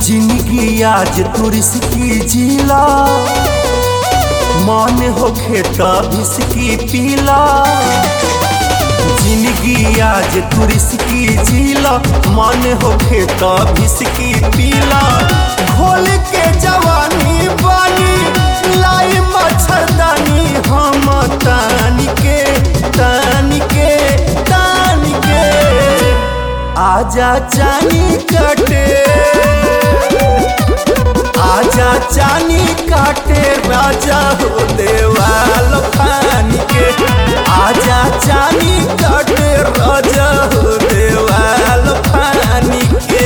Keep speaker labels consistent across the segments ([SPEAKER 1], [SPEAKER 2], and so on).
[SPEAKER 1] जिंदगी आज तुरस्की जिला मन होखे तभिसकी पीला। जिंदगी आज तुरस्की जिला मन होखे तभिसकी पीला। खोल के जवानी बानी लाई मच्छरदानी हम तान के आजा चानी काटे, आजा चानी काटे राजा हो देवाल फान के। आजा चानी काटे राजा हो देवाल फान के।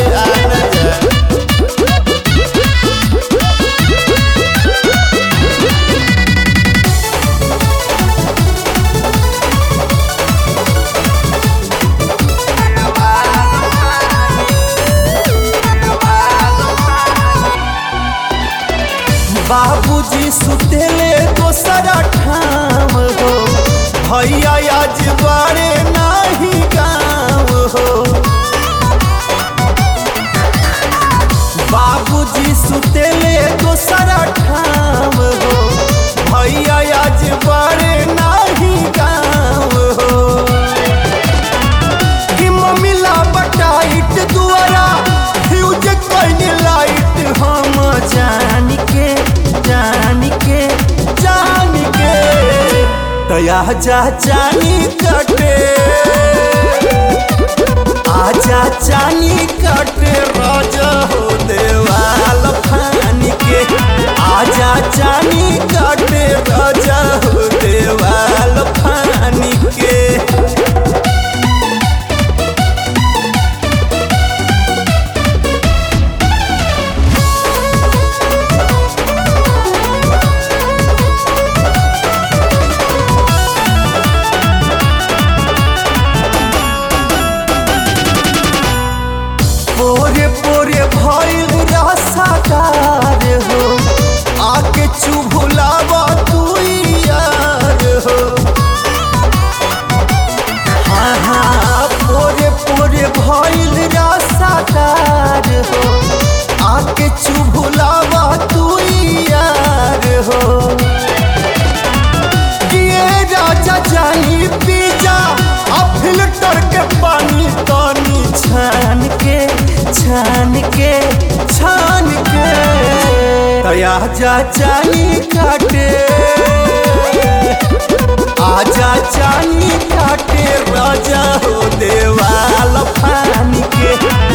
[SPEAKER 1] बाबूजी सुतेले दोसरा ठाम हो, भैया आज बारे नाही गाँव हो। बाबूजी सुतेले दोसरा ठाम हो, भैया आज बारे नाही गाँव हो। कि मम्मीला बटाइट दुआरा फ्यूज कइने लाइट हम जान के तया जा चानी काटे, आजा चानी काटे राजा हो देवाल फान के। आजा चानी काटे राजा हो देवाल फान के। पोरे पोरे भइल रसादार हो, आके चुभुलावा तू यार हो। हाँ हाँ पोरे पोरे भइल रसादार हो, आके चुभुलावा तू यार हो। ये राजा जानी पीजा अब फिल्टर के पानी तानी छान के तया जा चानी काटे, आजा चानी काटे राजा हो देवाल फान के।